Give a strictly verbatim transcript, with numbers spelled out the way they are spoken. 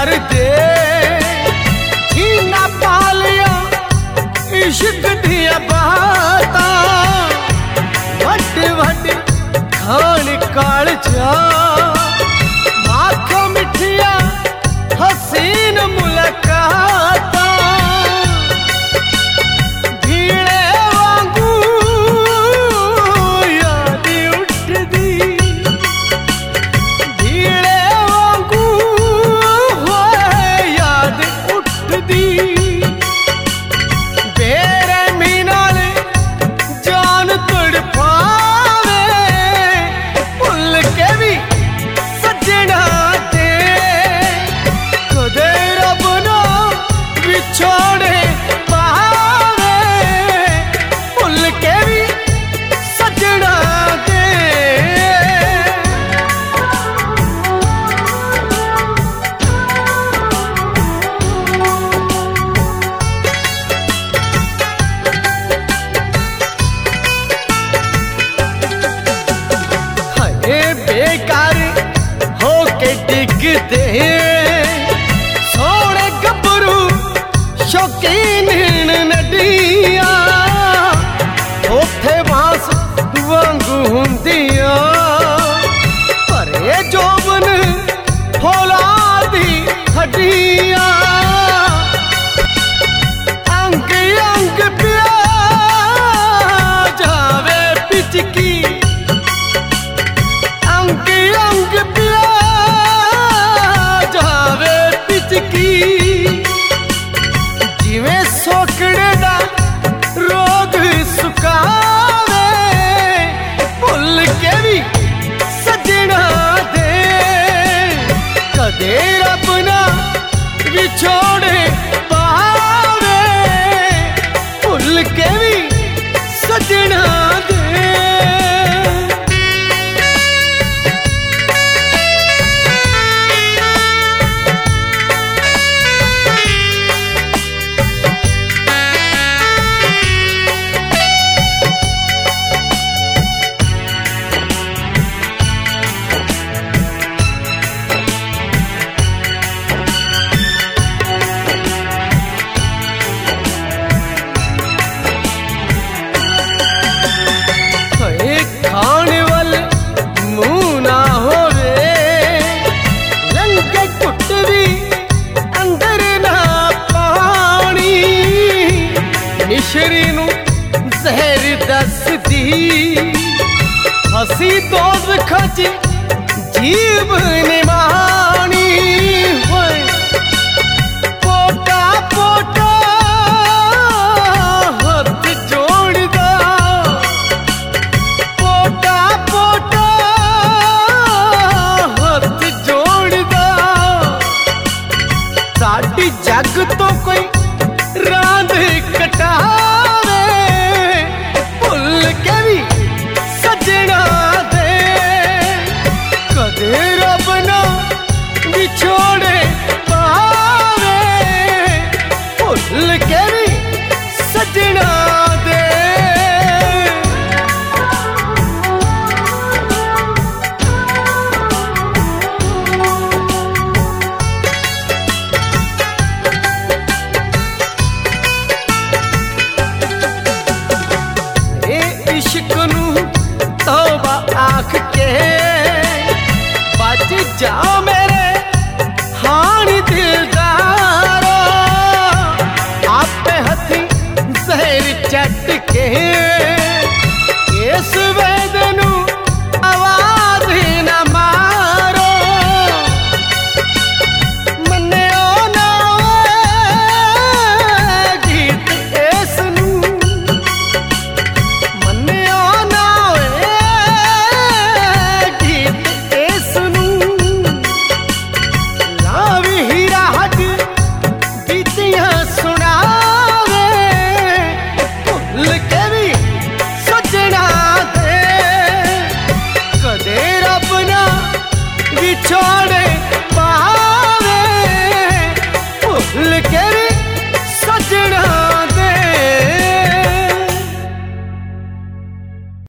प्यार दे ना पालिया इश्क दिया बाता वट वट खान काल जा माखो मिठिया हसीन मुलाकात भीड़े वांगू याद उठदी भीड़े वांगू होए याद उठदी बेरहमी नाल जान तड़पावे भुल के भी सजना दे कदे रब ना विछोड़े पावे भुल के भी सजना दे। बेकार हो के डिगते सोने गबरू शौकीन नडिया ओथे बांस वांगू हुंदिया परे जोबन फौलादी हड्डिया अंग अंग पिया जावे पिचकी अंग अंग पिया जावे पिचकी जिवें सोकड़े दा रोग सुकावे भुल के भी सजना दे कदे रब ना विछोड़े पावे भुल के भी सजना दे। खाने वाले मुंह ना होवे लंके कुट भी अंदर ना पानी मिश्री नू जहर दसदी हसी दोज खची जीव निमानी होए पोटा पोटा हथ जोड़दा पोटा पोटा हथ जोड़दा साडी जग तो कोई रांद कटा